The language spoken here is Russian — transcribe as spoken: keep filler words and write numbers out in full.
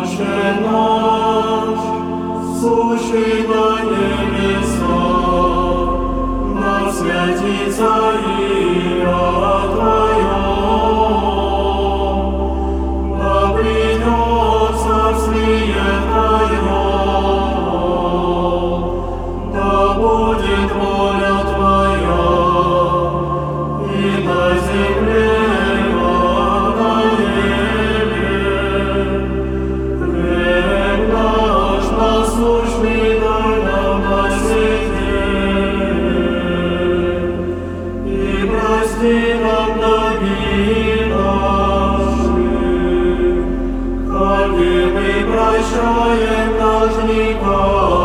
Отче наш, сущий на небесах, да святится имя Твое, да придет царствие Твое, да будет воля Твоя и на земле, как на небе. Хлеб наш насущный дай нам на сей день, и прости нам долги наши, как и мы прощаем должникам